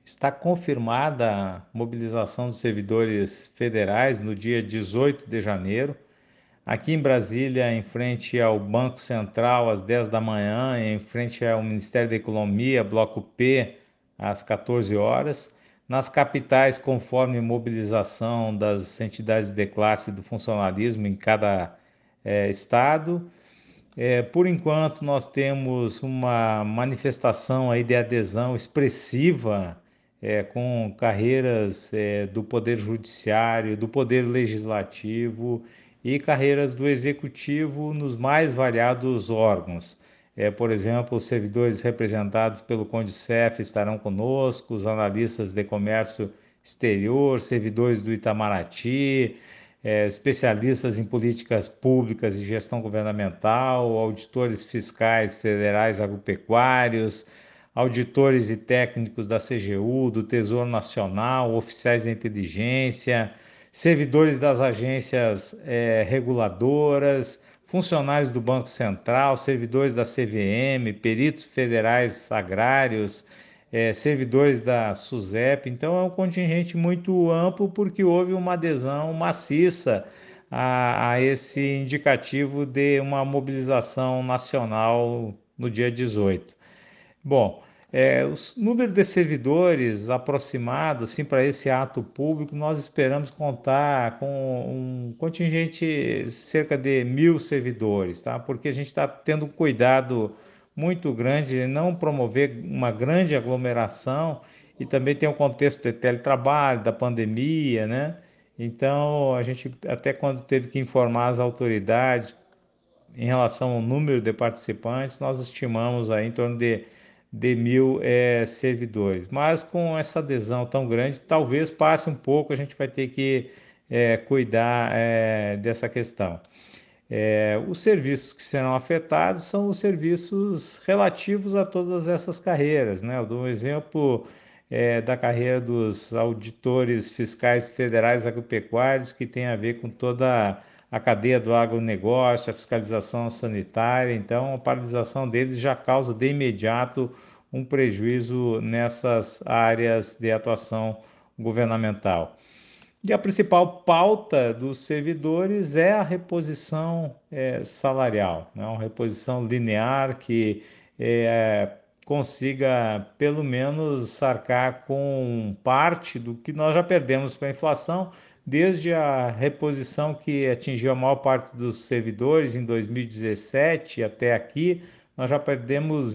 Está confirmada a mobilização dos servidores federais no dia 18 de janeiro. Aqui em Brasília, em frente ao Banco Central, às 10 da manhã, em frente ao Ministério da Economia, Bloco P, às 14 horas. Nas capitais, conforme mobilização das entidades de classe do funcionalismo em cada estado. Por enquanto, nós temos uma manifestação aí de adesão expressiva, com carreiras do Poder Judiciário, do Poder Legislativo e carreiras do Executivo nos mais variados órgãos. Por exemplo, os servidores representados pelo Condicef estarão conosco, os analistas de comércio exterior, servidores do Itamaraty, especialistas em políticas públicas e gestão governamental, auditores fiscais federais agropecuários, auditores e técnicos da CGU, do Tesouro Nacional, oficiais de inteligência, servidores das agências reguladoras, funcionários do Banco Central, servidores da CVM, peritos federais agrários, servidores da SUSEP. Então é um contingente muito amplo porque houve uma adesão maciça a esse indicativo de uma mobilização nacional no dia 18. Bom, o número de servidores aproximado assim, para esse ato público, nós esperamos contar com um contingente cerca de 1.000 servidores, tá? Porque a gente está tendo um cuidado muito grande de não promover uma grande aglomeração e também tem o contexto de teletrabalho, da pandemia, né? Então, a gente até quando teve que informar as autoridades em relação ao número de participantes, nós estimamos aí em torno de 1.000 servidores. Mas com essa adesão tão grande, talvez passe um pouco, a gente vai ter que cuidar dessa questão. Os serviços que serão afetados são os serviços relativos a todas essas carreiras, né? Eu dou um exemplo da carreira dos auditores fiscais federais agropecuários, que tem a ver com toda a cadeia do agronegócio, a fiscalização sanitária. Então, a paralisação deles já causa de imediato um prejuízo nessas áreas de atuação governamental. E a principal pauta dos servidores é a reposição salarial, né? Uma reposição linear que consiga, pelo menos, arcar com parte do que nós já perdemos para a inflação, desde a reposição que atingiu a maior parte dos servidores em 2017 até aqui, nós já perdemos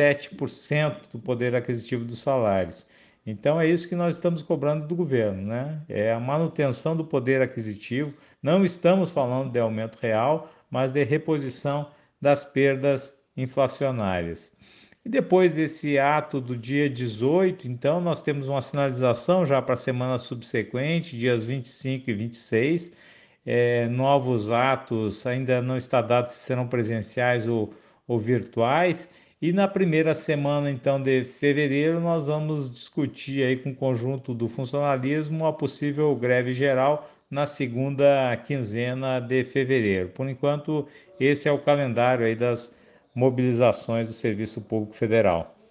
27% do poder aquisitivo dos salários. Então é isso que nós estamos cobrando do governo, né? É a manutenção do poder aquisitivo. Não estamos falando de aumento real, mas de reposição das perdas inflacionárias. E depois desse ato do dia 18, então nós temos uma sinalização já para a semana subsequente, dias 25 e 26. Novos atos, ainda não está dado se serão presenciais ou virtuais. E na primeira semana, então, de fevereiro, nós vamos discutir aí com o conjunto do funcionalismo a possível greve geral na segunda quinzena de fevereiro. Por enquanto, esse é o calendário aí das mobilizações do Serviço Público Federal.